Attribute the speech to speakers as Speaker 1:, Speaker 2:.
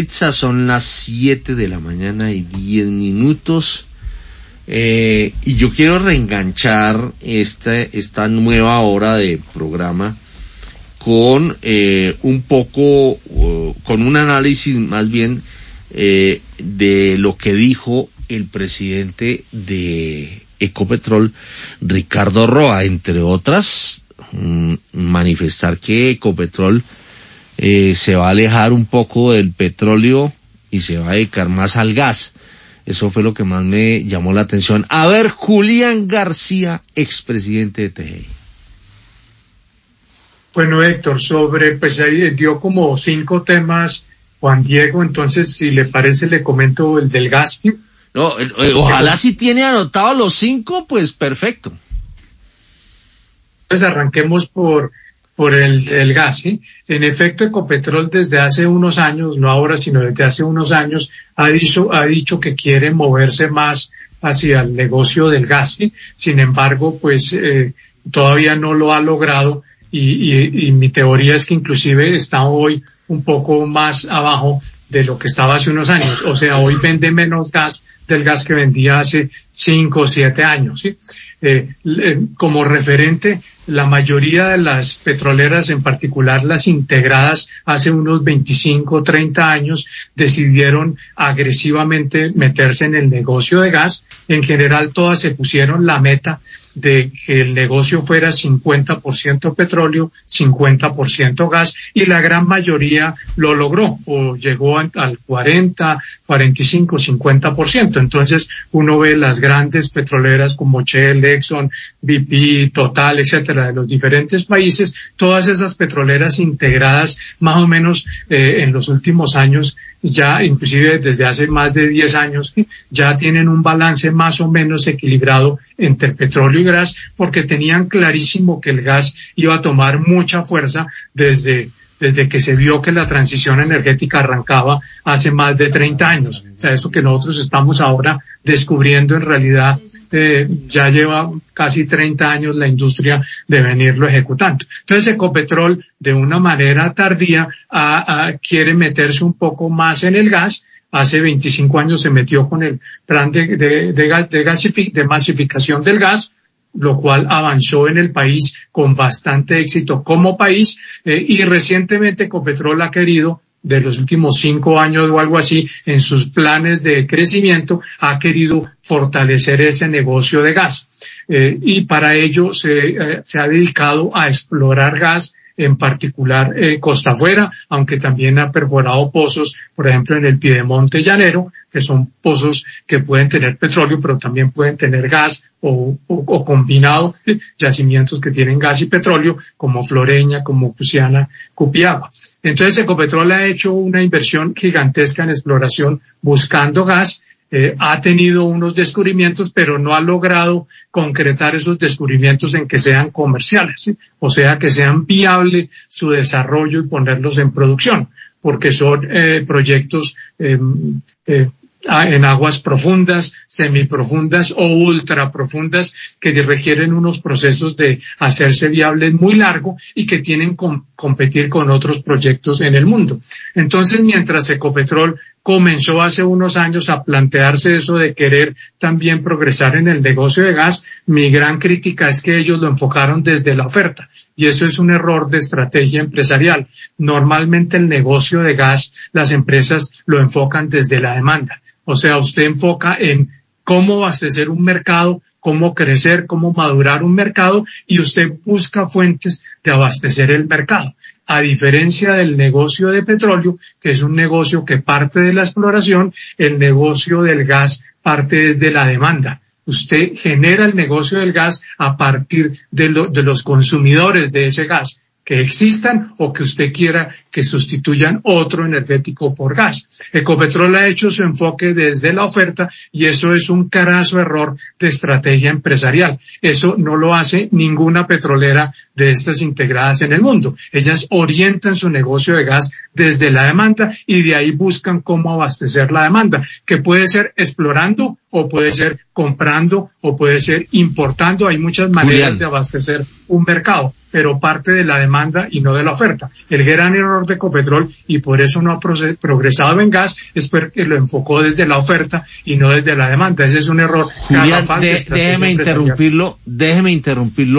Speaker 1: Maritza, son las 7:10 a.m. Y yo quiero reenganchar esta nueva hora de programa con un poco, con un análisis más bien de lo que dijo el presidente de Ecopetrol, Ricardo Roa, entre otras, manifestar que Ecopetrol se va a alejar un poco del petróleo y se va a dedicar más al gas. Eso fue lo que más me llamó la atención. A ver, Julián García, expresidente de TGI.
Speaker 2: Bueno, Héctor, pues ahí dio como 5 temas Juan Diego, entonces si le parece le comento el del gas.
Speaker 1: No, ojalá si tiene anotado los 5, pues perfecto.
Speaker 2: Entonces arranquemos por el gas, ¿sí? En efecto, Ecopetrol desde hace unos años, no ahora sino desde hace unos años, ha dicho que quiere moverse más hacia el negocio del gas, ¿sí? Sin embargo, pues todavía no lo ha logrado y mi teoría es que inclusive está hoy un poco más abajo de lo que estaba hace unos años. O sea, hoy vende menos gas del gas que vendía hace 5 o 7 años, ¿sí? Como referente, la mayoría de las petroleras, en particular las integradas, hace unos 25 o 30 años, decidieron agresivamente meterse en el negocio de gas. En general, todas se pusieron la meta de que el negocio fuera 50% petróleo, 50% gas, y la gran mayoría lo logró, o llegó al 40, 45, 50%. Entonces, uno ve las grandes petroleras como Shell, Exxon, BP, Total, etcétera, de los diferentes países, todas esas petroleras integradas, más o menos, en los últimos años, ya inclusive desde hace más de 10 años, ya tienen un balance más o menos equilibrado entre petróleo y gas, porque tenían clarísimo que el gas iba a tomar mucha fuerza desde que se vio que la transición energética arrancaba hace más de 30 años. O sea, eso que nosotros estamos ahora descubriendo en realidad ya lleva casi 30 años la industria de venirlo ejecutando. Entonces Ecopetrol, de una manera tardía, quiere meterse un poco más en el gas. Hace 25 años se metió con el plan de masificación del gas, lo cual avanzó en el país con bastante éxito como país, y recientemente Ecopetrol ha querido, de los últimos 5 años o algo así, en sus planes de crecimiento, ha querido fortalecer ese negocio de gas. Y para ello se ha dedicado a explorar gas, en particular costa afuera, aunque también ha perforado pozos, por ejemplo, en el Piedemonte Llanero, que son pozos que pueden tener petróleo, pero también pueden tener gas o combinado, yacimientos que tienen gas y petróleo, como Floreña, como Cusiana, Cupiagua. Entonces, Ecopetrol ha hecho una inversión gigantesca en exploración buscando gas. Ha tenido unos descubrimientos, pero no ha logrado concretar esos descubrimientos en que sean comerciales, ¿sí? O sea, que sean viable su desarrollo y ponerlos en producción, porque son proyectos en aguas profundas, semiprofundas o ultraprofundas, que requieren unos procesos de hacerse viables muy largo y que tienen que competir con otros proyectos en el mundo. Entonces, mientras Ecopetrol comenzó hace unos años a plantearse eso de querer también progresar en el negocio de gas, mi gran crítica es que ellos lo enfocaron desde la oferta, y eso es un error de estrategia empresarial. Normalmente el negocio de gas, las empresas lo enfocan desde la demanda. O sea, usted enfoca en cómo abastecer un mercado, cómo crecer, cómo madurar un mercado, y usted busca fuentes de abastecer el mercado. A diferencia del negocio de petróleo, que es un negocio que parte de la exploración, el negocio del gas parte desde la demanda. Usted genera el negocio del gas a partir de los consumidores de ese gas, que existan o que usted quiera que sustituyan otro energético por gas. Ecopetrol ha hecho su enfoque desde la oferta, y eso es un carazo error de estrategia empresarial. Eso no lo hace ninguna petrolera de estas integradas en el mundo. Ellas orientan su negocio de gas desde la demanda y de ahí buscan cómo abastecer la demanda, que puede ser explorando o puede ser comprando o puede ser importando. Hay muchas maneras de abastecer un mercado, pero parte de la demanda y no de la oferta. El gran error error de Ecopetrol y por eso no ha progresado en gas, es porque lo enfocó desde la oferta y no desde la demanda. Ese es un error.
Speaker 1: Julián, déjeme interrumpirlo